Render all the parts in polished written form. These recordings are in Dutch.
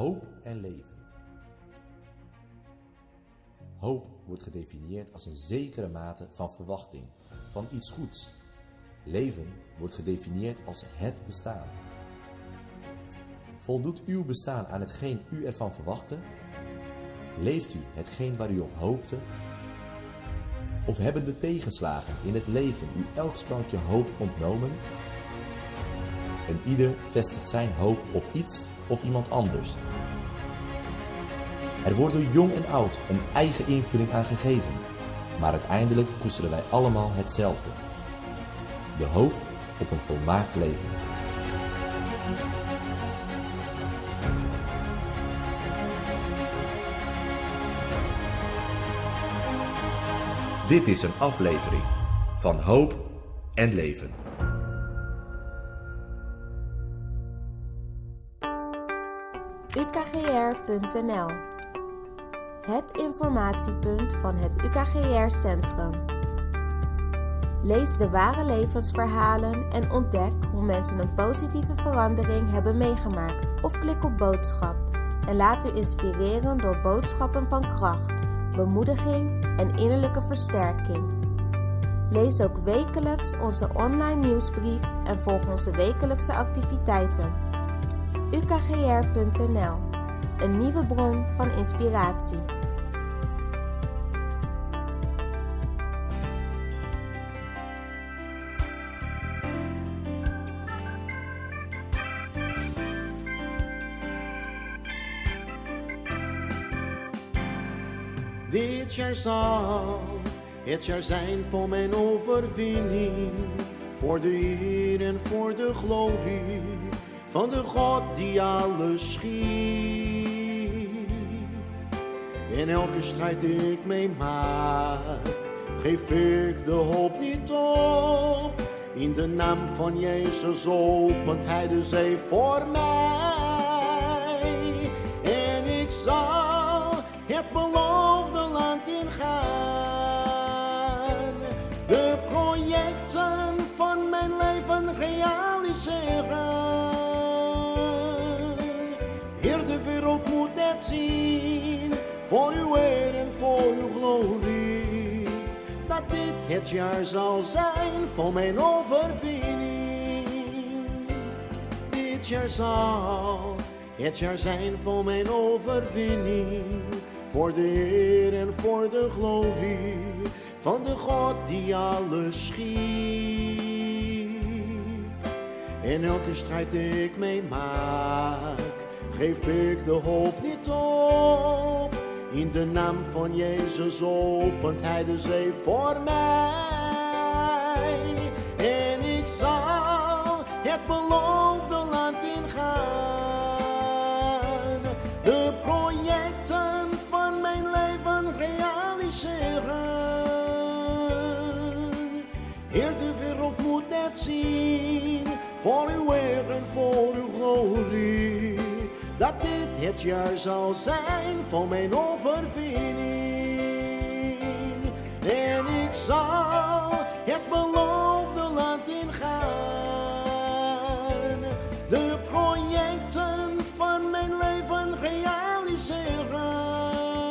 Hoop en leven. Hoop wordt gedefinieerd als een zekere mate van verwachting, van iets goeds. Leven wordt gedefinieerd als het bestaan. Voldoet uw bestaan aan hetgeen u ervan verwachtte? Leeft u hetgeen waar u op hoopte? Of hebben de tegenslagen in het leven u elk sprankje hoop ontnomen? En ieder vestigt zijn hoop op iets of iemand anders. Er wordt door jong en oud een eigen invulling aan gegeven, maar uiteindelijk koesteren wij allemaal hetzelfde. De hoop op een volmaakt leven. Dit is een aflevering van Hoop en Leven. UKGR.nl, het informatiepunt van het UKGR-centrum. Lees de ware levensverhalen en ontdek hoe mensen een positieve verandering hebben meegemaakt. Of klik op boodschap en laat u inspireren door boodschappen van kracht, bemoediging en innerlijke versterking. Lees ook wekelijks onze online nieuwsbrief en volg onze wekelijkse activiteiten. UKGR.nl, een nieuwe bron van inspiratie. Dit jaar zal het jaar zijn voor mijn overwinning, voor de eer en voor de glorie van de God die alles schiep. In elke strijd die ik meemaak, geef ik de hoop niet op. In de naam van Jezus opent Hij de zee voor mij. En ik zal het beloofde land ingaan. De projecten van mijn leven realiseren. Heer, de wereld moet het zien, voor uw eer en voor uw glorie, dat dit het jaar zal zijn voor mijn overwinning. Dit jaar zal het jaar zijn voor mijn overwinning, voor de eer en voor de glorie van de God die alles schiep. In elke strijd die ik meemaak, geef ik de hoop niet op. In de naam van Jezus opent Hij de zee voor mij. En ik zal het beloofde land ingaan. De projecten van mijn leven realiseren. Heer, de wereld moet het zien, voor uw eer en voor uw glorie, dat dit het jaar zal zijn van mijn overwinning. En ik zal het beloofde land ingaan. De projecten van mijn leven realiseren.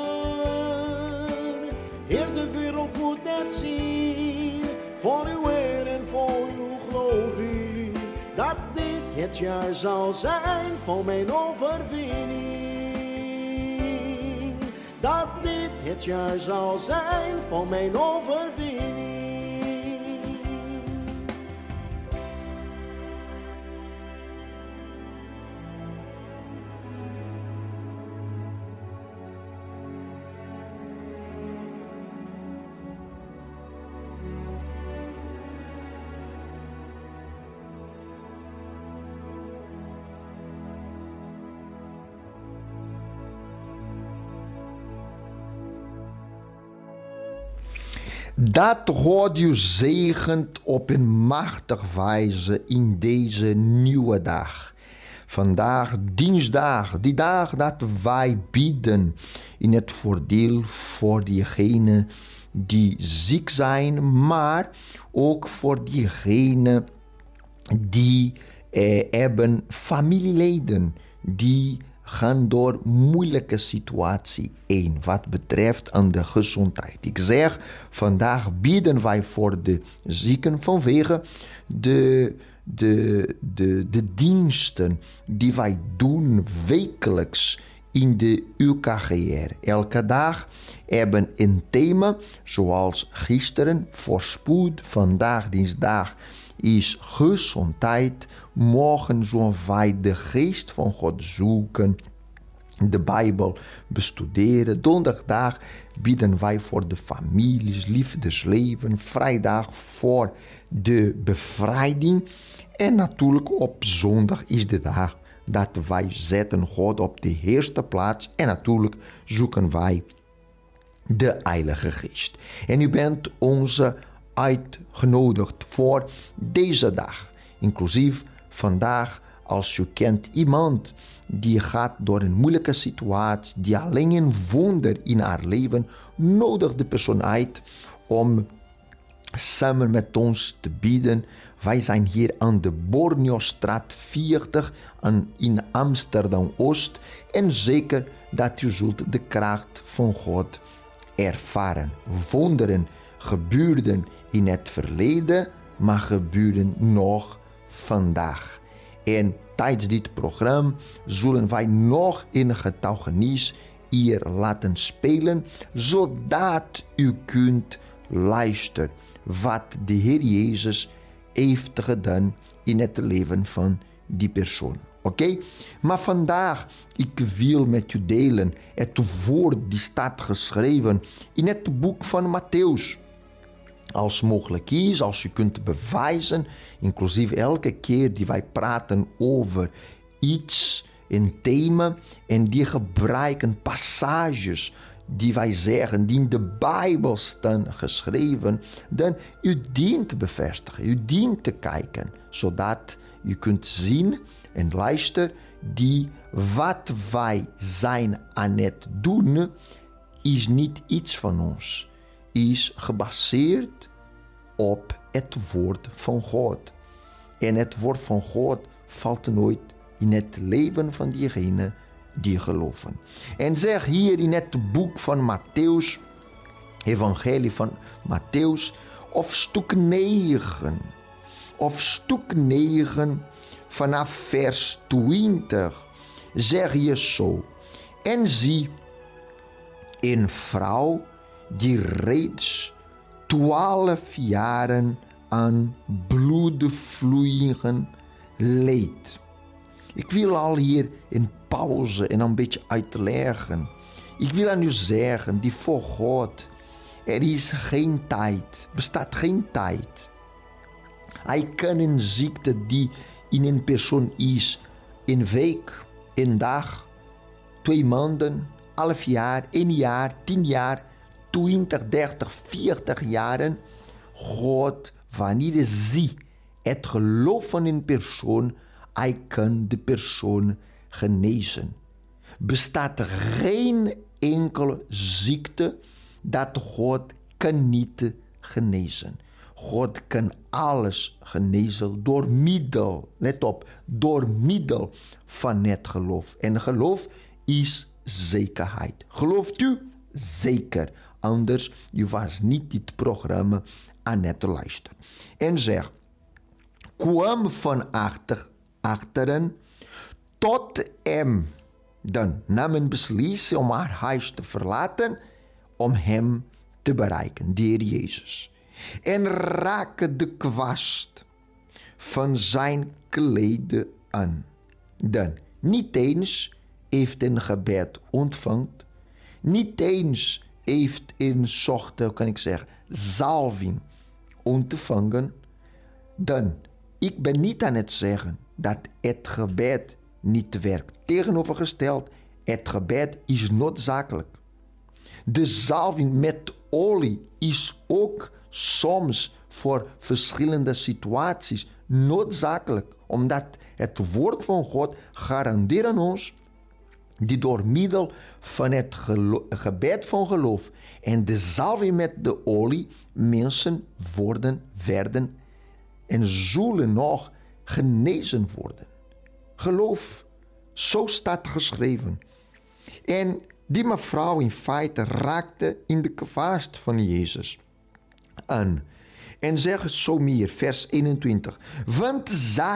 Heer, de wereld moet het zien, voor uw eer en voor uw glorie, dat dit het jaar zal zijn van mijn overwinning. Dat dit het jaar zal zijn van mijn overwinning. Dat God u zegent op een machtige wijze in deze nieuwe dag. Vandaag dinsdag, die dag dat wij bidden in het voordeel voor diegenen die ziek zijn, maar ook voor diegenen die hebben familieleden die gaan door moeilijke situatie heen wat betreft aan de gezondheid. Ik zeg, vandaag bieden wij voor de zieken vanwege de diensten die wij doen wekelijks in de UKGR. Elke dag hebben een thema, zoals gisteren voorspoed, vandaag dinsdag is gezondheid. Morgen zullen wij de geest van God zoeken, de Bijbel bestuderen. Donderdag bieden wij voor de families, liefdesleven. Vrijdag voor de bevrijding. En natuurlijk op zondag is de dag dat wij zetten God op de eerste plaats. En natuurlijk zoeken wij de Heilige Geest. En u bent onze uitgenodigd voor deze dag. Inclusief vandaag, als u kent iemand die gaat door een moeilijke situatie, die alleen een wonder in haar leven, nodig de persoon uit om samen met ons te bidden. Wij zijn hier aan de Borneostraat 40 in Amsterdam-Oost en zeker dat u zult de kracht van God ervaren. Wonderen gebeurden in het verleden, maar gebeuren nog vandaag. En tijdens dit programma zullen wij nog een getuigenis hier laten spelen, zodat u kunt luisteren wat de Heer Jezus heeft gedaan in het leven van die persoon. Oké? Maar vandaag, ik wil met u delen het woord die staat geschreven in het boek van Mattheüs. Als mogelijk is, als u kunt bewijzen, inclusief elke keer die wij praten over iets, een thema, en die gebruiken passages die wij zeggen, die in de Bijbel staan geschreven, dan u dient te bevestigen, u dient te kijken, zodat u kunt zien en luisteren, die wat wij zijn aan het doen, is niet iets van ons, is gebaseerd op het woord van God. En het woord van God valt nooit in het leven van diegenen die geloven. En zeg hier in het boek van Mattheüs, evangelie van Mattheüs, of stuk 9, vanaf vers 20, zeg je zo. En zie, een vrouw die reeds 12 jaren aan bloedvloeien leed. Ik wil al hier een pauze en een beetje uitleggen. Ik wil aan u zeggen, die voor God, er is geen tijd, bestaat geen tijd. Hij kan een ziekte die in een persoon is, een week, een dag, 2 maanden, half jaar, 1 jaar, 10 jaar, 20, 30, 40 jaren. God, wanneer zie het geloof van een persoon, hij kan de persoon genezen. Bestaat geen enkele ziekte dat God kan niet genezen. God kan alles genezen door middel, let op, door middel van het geloof. En geloof is zekerheid. Gelooft u? Zeker. Anders, u was niet dit programma aan het luisteren. En zeg, kwam van achteren tot hem. Dan nam een beslissing om haar huis te verlaten, om hem te bereiken, de Heer Jezus. En raakte de kwast van zijn kleden aan. Dan, niet eens heeft een gebed ontvangen, niet eens heeft een soort, kan ik zeggen, zalving ontvangen. Dan, ik ben niet aan het zeggen dat het gebed niet werkt. Tegenovergesteld, het gebed is noodzakelijk. De zalving met olie is ook soms voor verschillende situaties noodzakelijk, omdat het woord van God garandeert aan ons die door middel van het gebed van geloof en de zalving met de olie mensen werden en zullen nog genezen worden. Geloof Zo staat geschreven. En die mevrouw in feite raakte in de kwast van Jezus aan. En zegt zo meer, vers 21. Want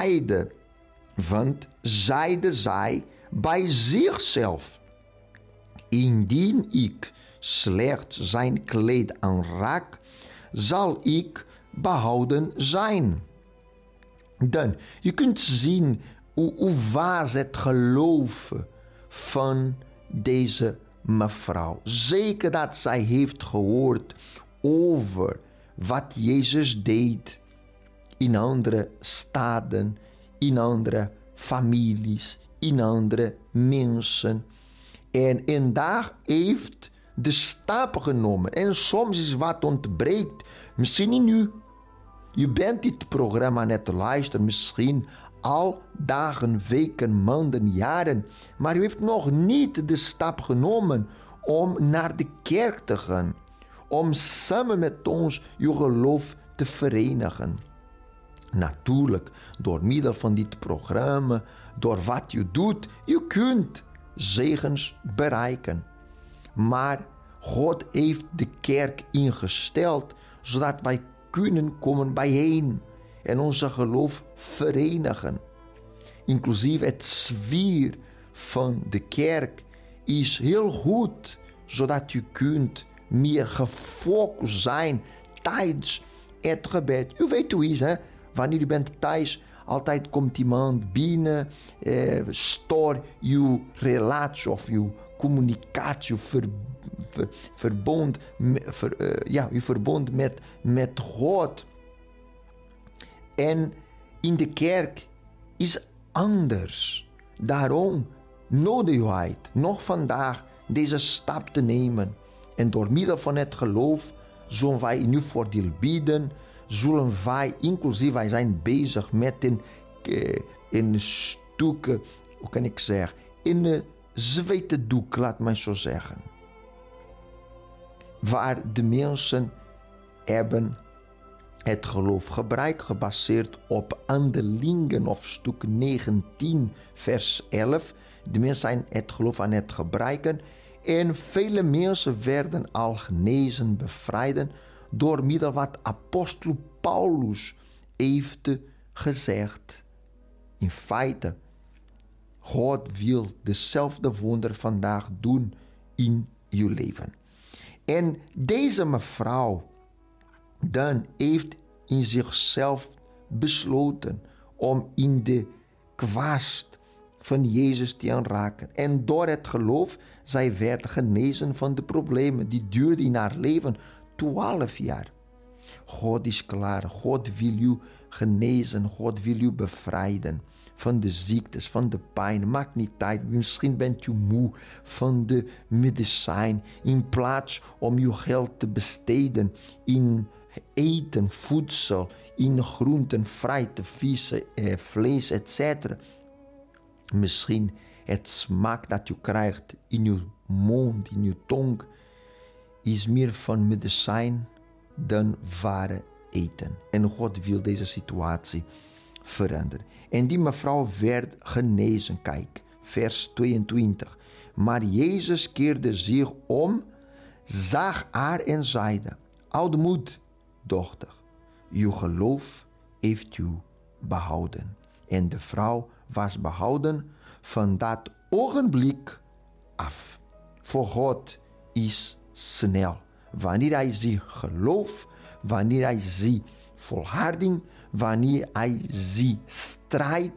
zeide zij bij zichzelf: indien ik slechts zijn kleed aanraak, zal ik behouden zijn. Dan, je kunt zien hoe was het geloof van deze mevrouw. Zeker dat zij heeft gehoord over wat Jezus deed in andere staden, in andere families, in andere mensen. En daar heeft de stap genomen. En soms is wat ontbreekt. Misschien in u. Je bent dit programma net te luisteren. Misschien al dagen, weken, maanden, jaren. Maar u heeft nog niet de stap genomen om naar de kerk te gaan. Om samen met ons uw geloof te verenigen. Natuurlijk, door middel van dit programma, door wat u doet, u kunt zegens bereiken. Maar God heeft de kerk ingesteld, zodat wij kunnen komen bijeen en onze geloof verenigen. Inclusief het sfeer van de kerk is heel goed, zodat u kunt meer gefocust zijn tijdens het gebed. U weet hoe het is, hè? Wanneer u bent thuis, altijd komt iemand binnen, stoort uw relatie of uw communicatie, uw verbond met God. En in de kerk is anders. Daarom nodig u uit nog vandaag deze stap te nemen. En door middel van het geloof zullen wij in uw voordeel bieden. Zullen wij, inclusief wij zijn bezig met een stuk, hoe kan ik zeggen, in een zwete doek, laat mij zo zeggen. Waar de mensen hebben het geloof gebruikt, gebaseerd op Handelingen of stuk 19 vers 11. De mensen zijn het geloof aan het gebruiken. En vele mensen werden al genezen, bevrijden, door middel wat apostel Paulus heeft gezegd. In feite, God wil dezelfde wonder vandaag doen in uw leven. En deze mevrouw dan heeft in zichzelf besloten om in de kwast van Jezus te aanraken. En door het geloof, zij werd genezen van de problemen die duurden in haar leven 12 jaar. God is klaar. God wil u genezen. God wil u bevrijden van de ziektes, van de pijn. Maakt niet uit. Misschien bent u moe van de medicijn. In plaats om uw geld te besteden in eten, voedsel, in groenten, fruit, vissen, vlees, etc. Misschien het smaak dat u krijgt in uw mond, in uw tong, is meer van medicijn dan ware eten. En God wil deze situatie veranderen. En die mevrouw werd genezen. Kijk, vers 22. Maar Jezus keerde zich om, zag haar en zeide: houd moed, dochter, uw geloof heeft u behouden. En de vrouw was behouden van dat ogenblik af. Voor God is snel. Wanneer hij ziet geloof, wanneer hij ziet volharding, wanneer hij ziet strijd,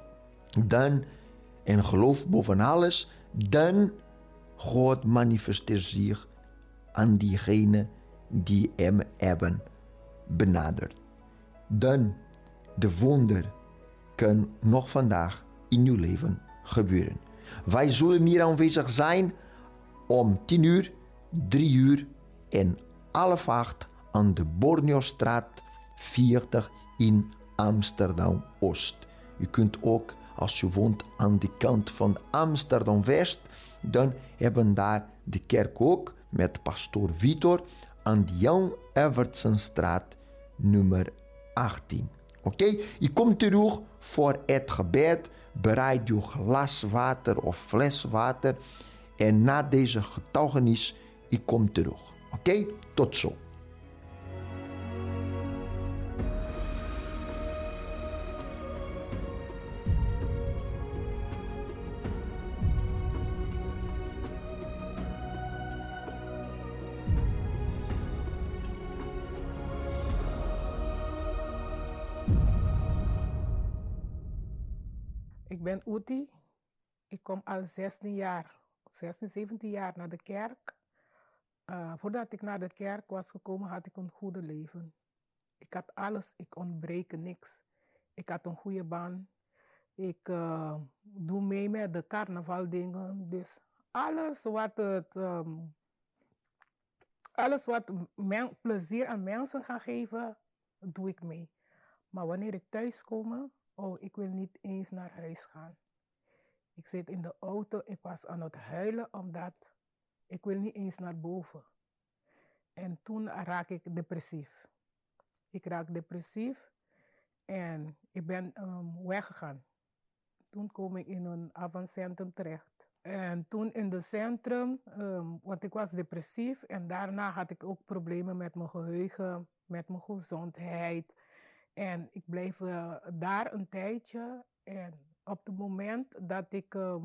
dan, en geloof boven alles, dan God manifesteert zich aan diegenen die hem hebben benaderd. Dan de wonder kan nog vandaag in uw leven gebeuren. Wij zullen hier aanwezig zijn om 10 uur, 3 uur en 7:30 aan de Borneostraat 40 in Amsterdam-Oost. U kunt ook, als u woont aan de kant van Amsterdam-West, dan hebben daar de kerk ook met pastoor Vitor aan de Jan Evertsenstraat nummer 18. Oké, je komt terug voor het gebed bereid uw glas water of fles water en na deze getuigenis, ik kom terug. Oké? Tot zo. Ik ben Uti. Ik kom al 16, 17 jaar naar de kerk. Voordat ik naar de kerk was gekomen, had ik een goede leven. Ik had alles, ik ontbreek niks. Ik had een goede baan. Ik doe mee met de carnavaldingen. Dus alles wat plezier aan mensen gaat geven, doe ik mee. Maar wanneer ik thuis kom, ik wil niet eens naar huis gaan. Ik zit in de auto, ik was aan het huilen omdat ik wil niet eens naar boven. En toen raak ik depressief. Ik raak depressief en ik ben weggegaan. Toen kom ik in een avondcentrum terecht. En toen in het centrum, want ik was depressief en daarna had ik ook problemen met mijn geheugen, met mijn gezondheid. En ik bleef daar een tijdje en op het moment dat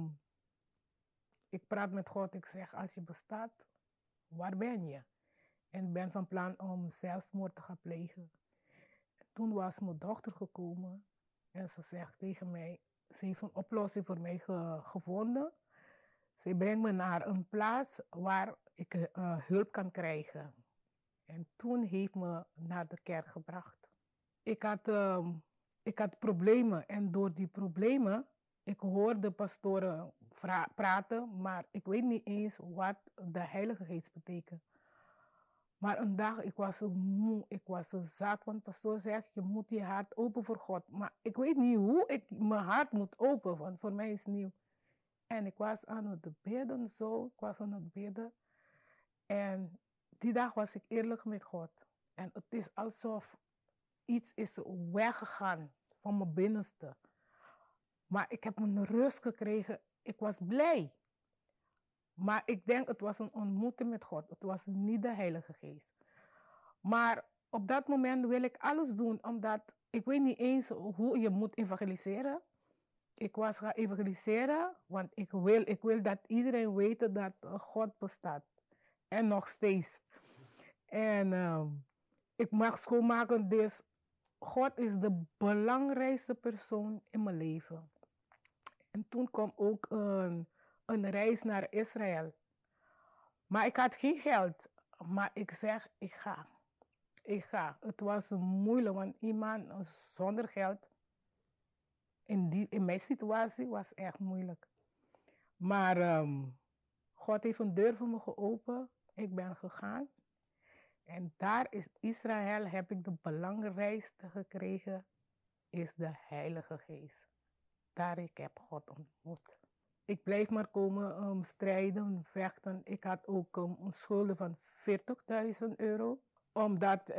ik praat met God, ik zeg, als je bestaat, waar ben je? En ik ben van plan om zelfmoord te gaan plegen. Toen was mijn dochter gekomen en ze zegt tegen mij, ze heeft een oplossing voor mij gevonden. Ze brengt me naar een plaats waar ik hulp kan krijgen. En toen heeft me naar de kerk gebracht. Ik had problemen en door die problemen, ik hoorde pastoren praten, maar ik weet niet eens wat de Heilige Geest betekent. Maar een dag, ik was zo moe, ik was zo zat, want de pastoor zegt, je moet je hart open voor God. Maar ik weet niet hoe ik mijn hart moet open, want voor mij is het nieuw. En ik was aan het bidden, En die dag was ik eerlijk met God. En het is alsof iets is weggegaan van mijn binnenste. Maar ik heb een rust gekregen. Ik was blij. Maar ik denk het was een ontmoeting met God. Het was niet de Heilige Geest. Maar op dat moment wil ik alles doen. Omdat ik weet niet eens hoe je moet evangeliseren. Ik was gaan evangeliseren. Want ik wil dat iedereen weet dat God bestaat. En nog steeds. En ik mag schoonmaken. Dus God is de belangrijkste persoon in mijn leven. En toen kwam ook een reis naar Israël. Maar ik had geen geld. Maar ik zeg, ik ga. Het was moeilijk, want iemand zonder geld, in mijn situatie, was echt moeilijk. Maar God heeft een deur voor me geopend. Ik ben gegaan. En daar is Israël, heb ik de belangrijkste gekregen, is de Heilige Geest. Daar ik heb God ontmoet. Ik bleef maar komen strijden, vechten. Ik had ook een schulden van €40.000. Omdat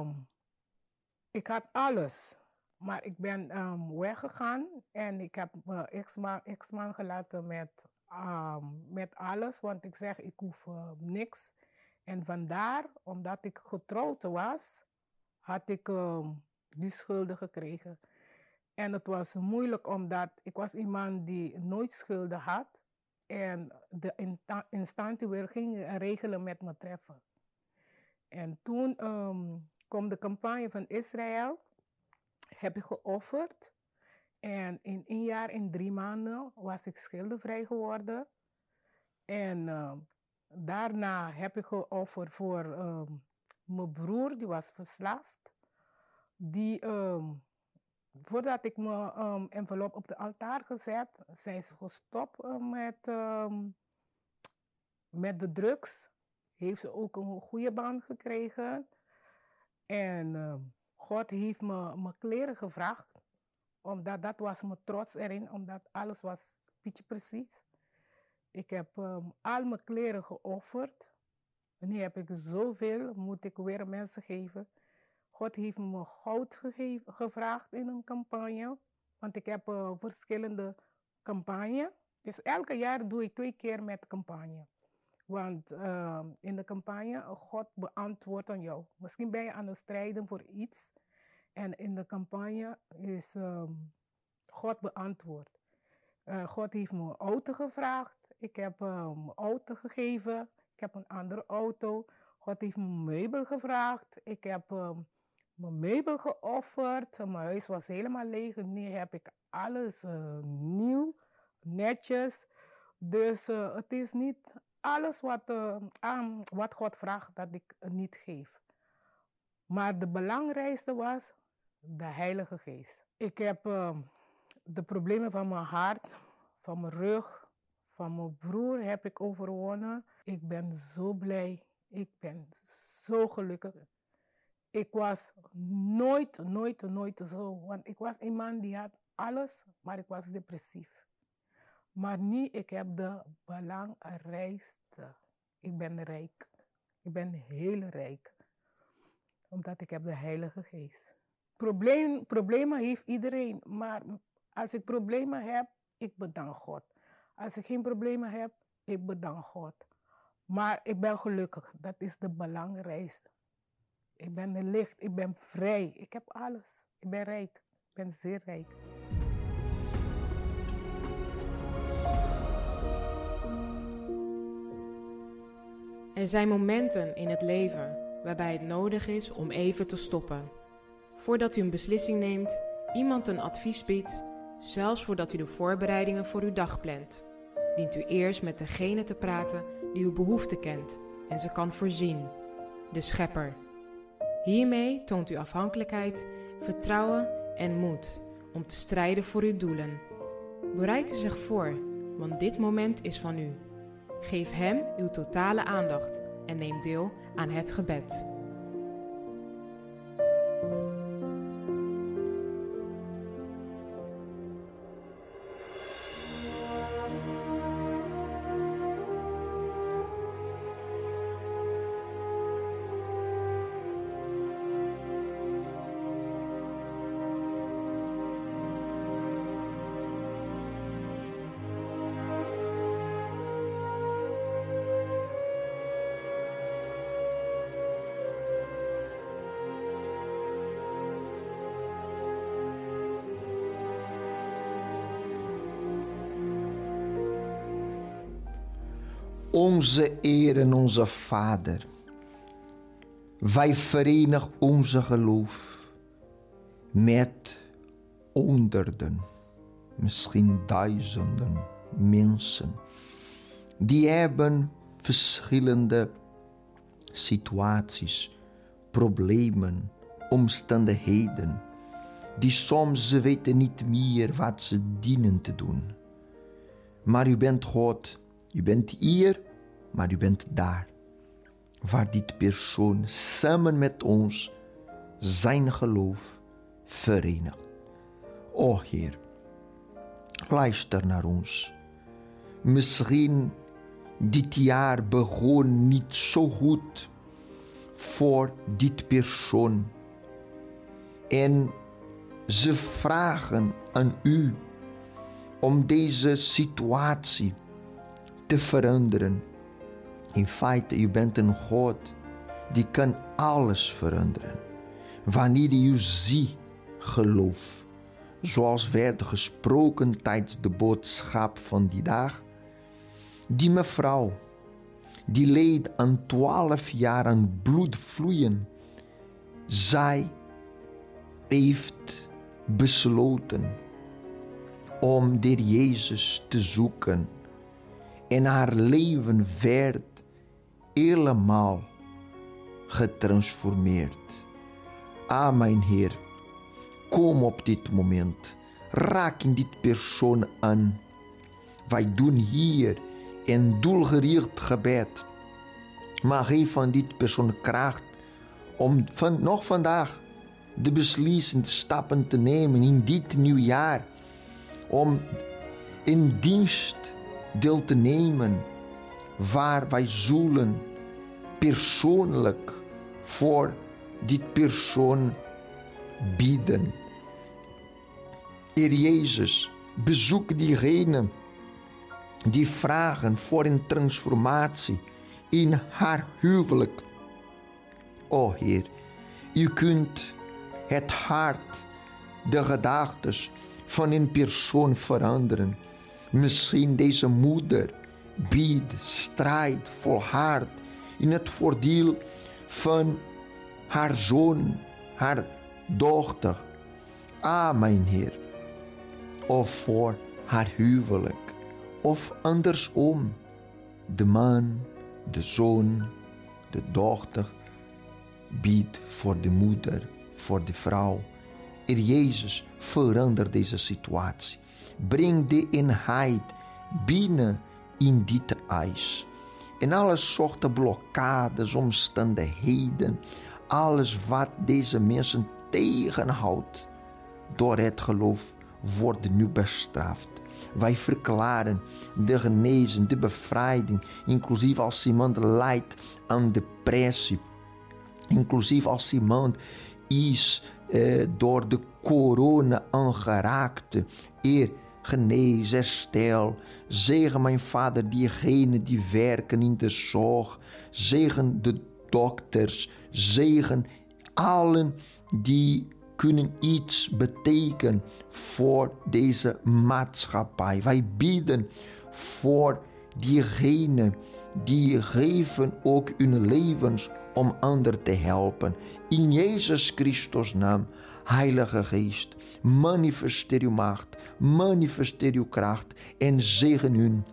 ik had alles. Maar ik ben weggegaan en ik heb mijn ex-man gelaten met alles. Want ik zeg, ik hoef niks. En vandaar, omdat ik getrouwd was, had ik die schulden gekregen. En het was moeilijk omdat ik was iemand die nooit schulden had. En de instantie wil geen regelen met me treffen. En toen kwam de campagne van Israël. Heb ik geofferd. En in 1 jaar en 3 maanden was ik schuldenvrij geworden. En daarna heb ik geofferd voor mijn broer, die was verslaafd. Voordat ik mijn envelop op de altaar gezet, zijn ze gestopt met de drugs. Heeft ze ook een goede baan gekregen. En God heeft me mijn kleren gevraagd. Omdat dat was mijn trots erin, omdat alles was beetje precies. Ik heb al mijn kleren geofferd. En nu heb ik zoveel, moet ik weer mensen geven. God heeft me goud gevraagd in een campagne. Want ik heb verschillende campagne. Dus elke jaar doe ik 2 keer met campagne. Want in de campagne, God beantwoordt aan jou. Misschien ben je aan het strijden voor iets. En in de campagne is God beantwoord. God heeft me een auto gevraagd. Ik heb mijn auto gegeven. Ik heb een andere auto. God heeft me een meubel gevraagd. Ik heb mijn meubel geofferd. Mijn huis was helemaal leeg. Nu heb ik alles nieuw, netjes. Dus het is niet alles wat God vraagt dat ik niet geef. Maar de belangrijkste was de Heilige Geest. Ik heb de problemen van mijn hart, van mijn rug, van mijn broer heb ik overwonnen. Ik ben zo blij. Ik ben zo gelukkig. Ik was nooit zo. Want ik was iemand die had alles, maar ik was depressief. Maar nu, ik heb de belangrijkste. Ik ben rijk. Ik ben heel rijk. Omdat ik heb de Heilige Geest. Problemen heeft iedereen. Maar als ik problemen heb, ik bedank God. Als ik geen problemen heb, ik bedank God. Maar ik ben gelukkig. Dat is de belangrijkste. Ik ben licht. Ik ben vrij. Ik heb alles. Ik ben rijk. Ik ben zeer rijk. Er zijn momenten in het leven waarbij het nodig is om even te stoppen. Voordat u een beslissing neemt, iemand een advies biedt, zelfs voordat u de voorbereidingen voor uw dag plant, dient u eerst met degene te praten die uw behoeften kent en ze kan voorzien, de Schepper. Hiermee toont u afhankelijkheid, vertrouwen en moed om te strijden voor uw doelen. Bereid u zich voor, want dit moment is van u. Geef hem uw totale aandacht en neem deel aan het gebed. Onze Heer en onze Vader, wij verenigen onze geloof met honderden, misschien duizenden mensen. Die hebben verschillende situaties, problemen, omstandigheden. Die soms ze weten niet meer wat ze dienen te doen. Maar u bent God. U bent hier, maar u bent daar. Waar dit persoon samen met ons zijn geloof verenigt. O Heer, luister naar ons. Misschien dit jaar begon niet zo goed voor dit persoon. En ze vragen aan u om deze situatie te veranderen. In feite, u bent een God die kan alles veranderen. Wanneer u ziet geloof, zoals werd gesproken tijdens de boodschap van die dag. Die mevrouw, die leed aan 12 jaar aan bloedvloeien. Zij heeft besloten om de Heer Jezus te zoeken. En haar leven werd helemaal getransformeerd. Mijn Heer, kom op dit moment. Raak in dit persoon aan. Wij doen hier een doelgericht gebed. Maar geef van dit persoon kracht om nog vandaag de beslissende stappen te nemen in dit nieuwjaar. Om in dienst deel te nemen waar wij zullen persoonlijk voor dit persoon bidden. Heer Jezus, bezoek diegenen die vragen voor een transformatie in haar huwelijk. O Heer, u kunt het hart, de gedachten van een persoon veranderen. Misschien deze moeder biedt, strijdt, volhardt in het voordeel van haar zoon, haar dochter. Mijn Heer. Of voor haar huwelijk. Of andersom. De man, de zoon, de dochter biedt voor de moeder, voor de vrouw. Heer Jezus, verander deze situatie. Breng de eenheid binnen in dit huis. En alle soorten blokkades, omstandigheden, alles wat deze mensen tegenhoudt, door het geloof wordt nu bestraft. Wij verklaren de genezing, de bevrijding, inclusief als iemand lijdt aan depressie, inclusief als iemand is door de corona aangeraakt. Heer, genees, herstel. Zegen mijn Vader diegenen die werken in de zorg. Zegen de dokters. Zegen allen die kunnen iets betekenen voor deze maatschappij. Wij bidden voor diegenen die geven ook hun levens om anderen te helpen. In Jezus Christus naam, Heilige Geest, manifesteer uw macht, manifesteer uw kracht en zegen hun.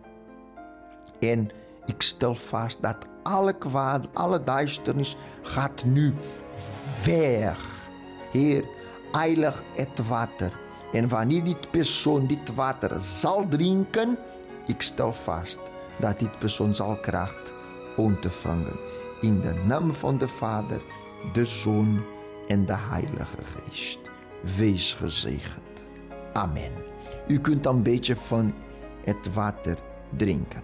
En ik stel vast dat alle kwaad, alle duisternis gaat nu weg. Heer, heilig het water. En wanneer dit persoon dit water zal drinken, ik stel vast dat dit persoon zal kracht ontvangen. In de naam van de Vader, de Zoon en de Heilige Geest. Wees gezegend. Amen. U kunt een beetje van het water drinken.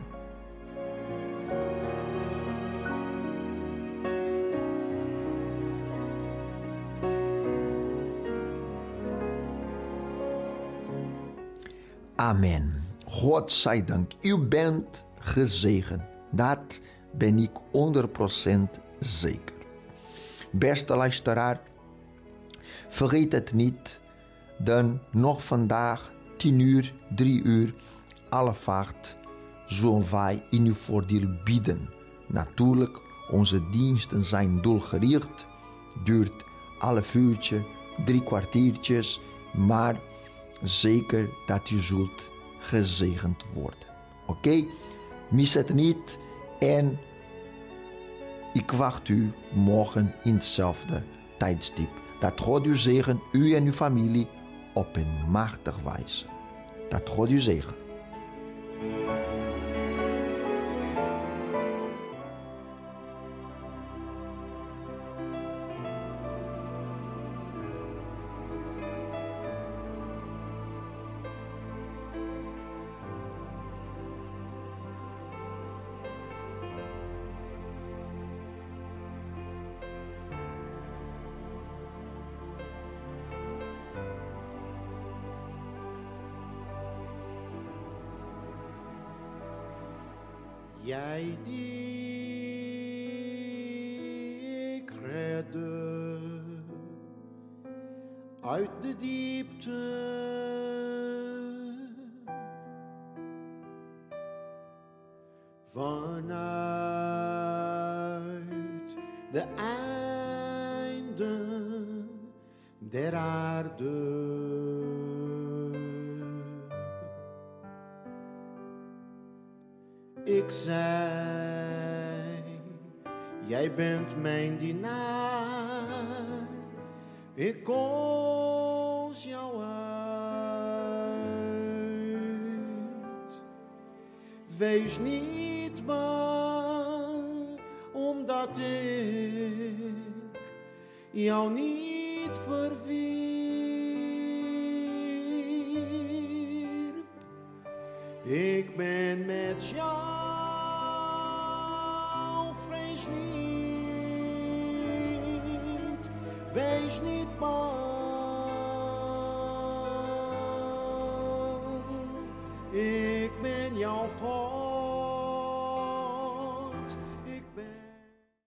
Amen. God zij dank. U bent gezegend. Dat ben ik 100% zeker. Beste luisteraar, vergeet het niet. Dan nog vandaag 10 uur, 3 uur, half 8 zullen wij in uw voordeel bieden. Natuurlijk, onze diensten zijn doelgericht. Duurt half uurtje, 3 kwartiertjes, maar zeker dat u zult gezegend worden. Oké? Mis het niet en ik wacht u morgen in hetzelfde tijdstip. Dat God u zegen, u en uw familie, op een machtige wijze. Dat God u zegen. Jij die ik redde uit de diepte, vanuit de einden der aarde. Ik zei, jij bent mijn dienaar, ik koos jou uit. Wees niet bang, omdat ik jou niet verwierp. Ik ben met jou. Wees niet bang, Ik ben jouw God.